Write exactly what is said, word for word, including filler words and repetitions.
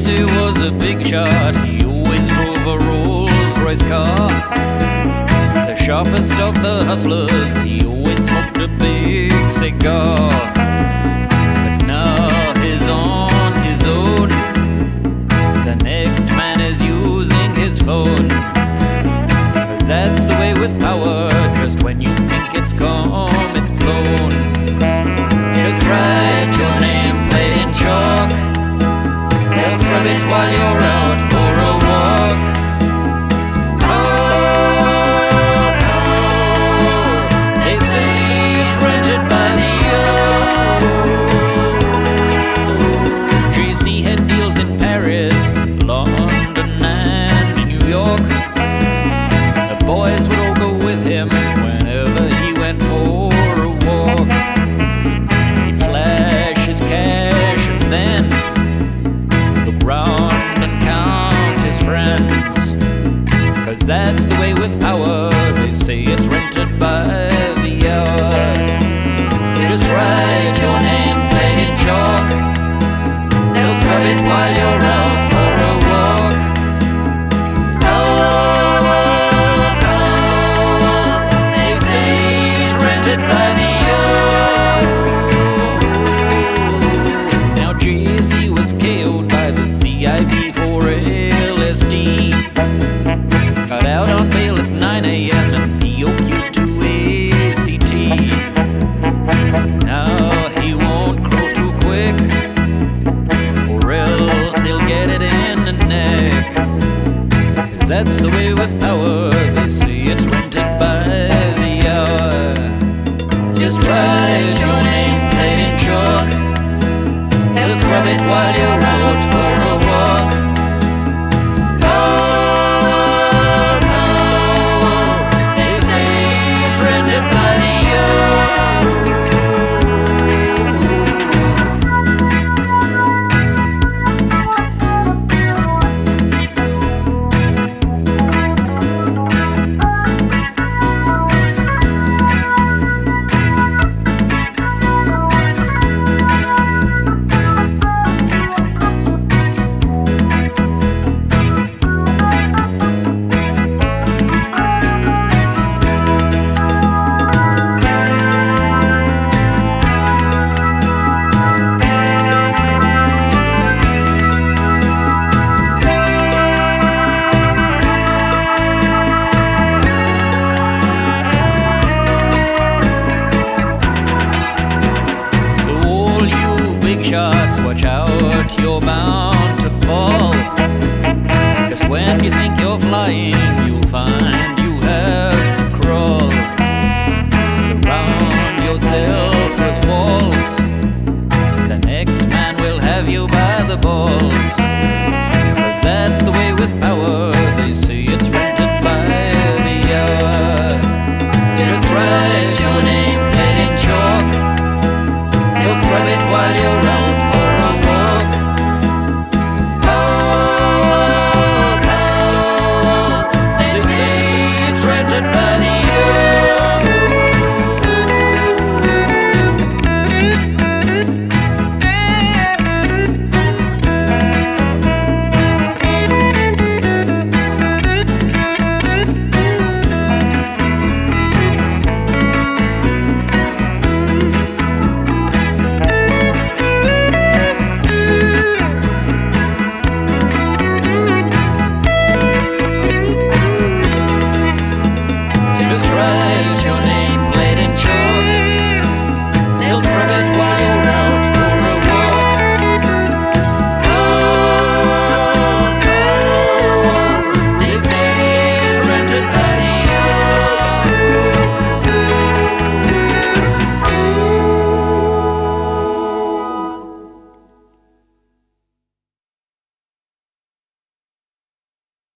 Jesse was a big shot. He always drove a Rolls Royce car. The sharpest of the hustlers, he always smoked a big cigar. But now he's on his own. The next man is using his phone. 'Cause that's the way with power. Just when you think it's come, it's blown. Just write your name, play in chalk. They'll scrub it while you're out for a walk. Oh, oh, they say it's rented by the hour. J C had deals in Paris, London and New York. The boys would all go with him whenever he went for a walk. He'd flash his cash and then look round and count his friends. 'Cause that's the way with power. They say it's rented by the hour. Just write your name, play in chalk. They'll scrub it while you're out for a walk. Oh, oh, oh, they say it's rented by the hour. Now J C was K O'd by the C I B for L S D. Got out on bail at nine a m and P O Q'd to A C T. Now he won't grow too quick, or else he'll get it in the neck. 'Cause that's the way with power. They say it's rented by the hour. Just write your name, play in chalk. They'll scrub it while you're out for a walk. Oh, oh, they say it's rented by the hour. Shots, watch out, you're bound to fall. Just when you think you're flying, you'll find you have to crawl. Surround yourself with walls. The next man will have you by the balls.